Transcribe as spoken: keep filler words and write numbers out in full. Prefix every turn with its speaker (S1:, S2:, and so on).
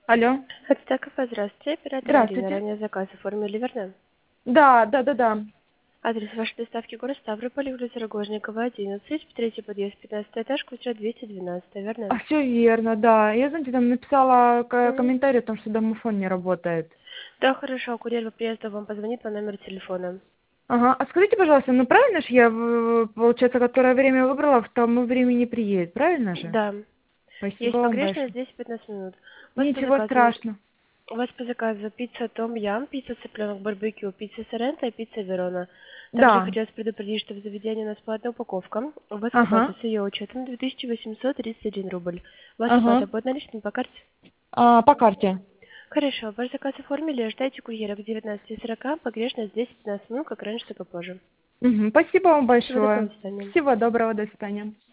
S1: Алло.
S2: Хацтеков, здравствуйте. Оператор Марина.
S1: Здравствуйте.
S2: Ранее заказ оформили, верно?
S1: Да, да, да, да.
S2: Адрес вашей доставки город Ставрополь, улица Рогожникова, одиннадцать, третий подъезд, пятнадцатый этаж, квартира двести двенадцать, верно?
S1: А все верно, да. Я, знаете, там написала к-
S2: М.
S1: комментарий о том, что домофон не работает.
S2: Да, хорошо. Курьер по приезду вам позвонит по номеру телефона.
S1: Ага. А скажите, пожалуйста, ну правильно же я, в- получается, которое время выбрала, в тому времени приедет, правильно же?
S2: Да.
S1: Спасибо
S2: Есть
S1: вам
S2: погрешность
S1: большое.
S2: десять-пятнадцать минут. У вас по
S1: Ничего
S2: заказу,
S1: страшного.
S2: у вас по заказу пицца Том Ям, пицца цыпленок барбекю, пицца Соренто и пицца Верона. Также
S1: Да.
S2: хотелось предупредить, что в заведении у нас платная упаковка. У вас оплата
S1: Ага.
S2: с ее учетом две тысячи восемьсот тридцать один рубль. У вас
S1: Ага.
S2: оплата будет наличными по карте?
S1: А, по карте.
S2: Хорошо, ваш заказ оформили, ждайте курьера к девятнадцати сорока, погрешность десять-пятнадцать минут, как раньше, так и позже.
S1: Мгм. Спасибо вам
S2: Всего доброго,
S1: большое.
S2: до свидания.
S1: Всего доброго, до свидания.